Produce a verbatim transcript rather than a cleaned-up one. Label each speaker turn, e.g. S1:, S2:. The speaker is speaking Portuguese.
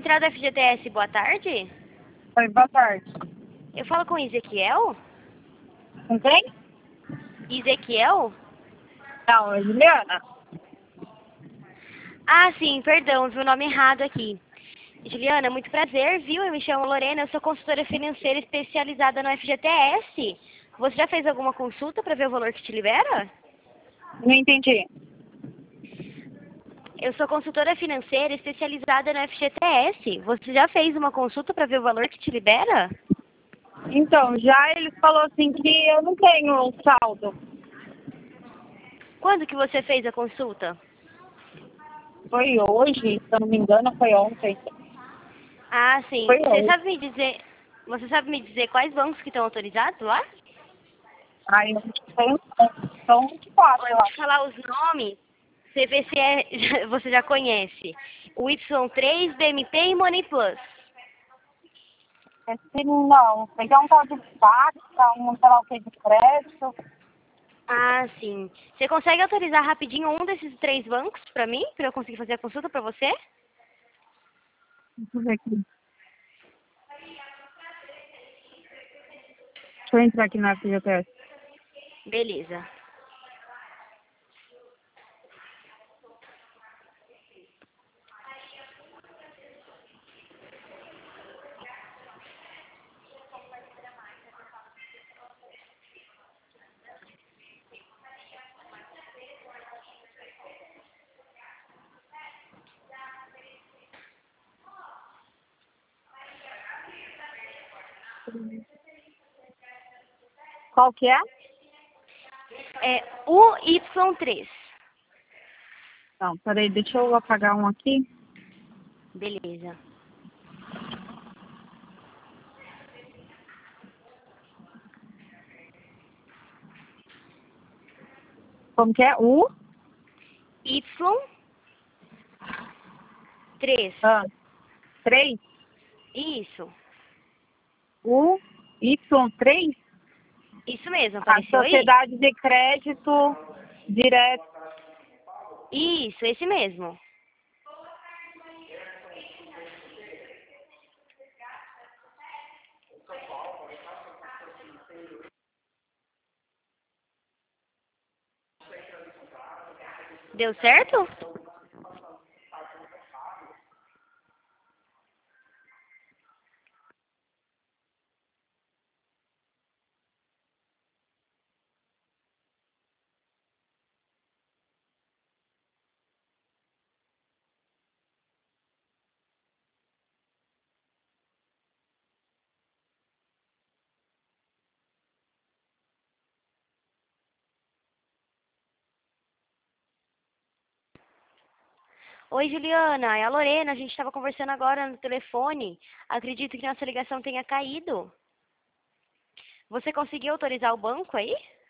S1: Central da F G T S, boa tarde.
S2: Oi, boa tarde.
S1: Eu falo com Ezequiel?
S2: Com quem?
S1: Ezequiel?
S2: Não, é Juliana.
S1: Ah, sim, perdão, vi o nome errado aqui. Juliana, muito prazer, viu? Eu me chamo Lorena, eu sou consultora financeira especializada no F G T S. Você já fez alguma consulta para ver o valor que te libera?
S2: Não entendi.
S1: Eu sou consultora financeira especializada no F G T S. Você já fez uma consulta para ver o valor que te libera?
S2: Então, já ele falou assim que eu não tenho saldo.
S1: Quando que você fez a consulta?
S2: Foi hoje, se eu não me engano, foi ontem.
S1: Ah, sim.
S2: Foi
S1: Você
S2: hoje.
S1: sabe me dizer, você sabe me dizer quais bancos que estão autorizados lá?
S2: Aí eu tenho, são vinte e quatro,
S1: Ó, eu
S2: eu
S1: vou te
S2: acho.
S1: falar os nomes, você vê se é, você já conhece. O Y três, B M P e Money Plus.
S2: Esse não, sei que é um tal de faca, um sei lá o que de crédito.
S1: Ah, sim. Você consegue autorizar rapidinho um desses três bancos para mim, para eu conseguir fazer a consulta para você?
S2: Deixa eu ver aqui. Deixa eu entrar aqui na F G T S.
S1: Beleza.
S2: Qual que é?
S1: É o Y três.
S2: Não, peraí, deixa eu apagar um aqui.
S1: Beleza.
S2: Como que é? U?
S1: Y três.
S2: Ah, três?
S1: Isso.
S2: U? Y três?
S1: Isso mesmo,
S2: A
S1: apareceu aí?
S2: Sociedade de Crédito Direto.
S1: Isso, esse mesmo. Deu certo? Oi, Juliana, é a Lorena. A gente estava conversando agora no telefone. Acredito que nossa ligação tenha caído. Você conseguiu autorizar o banco aí?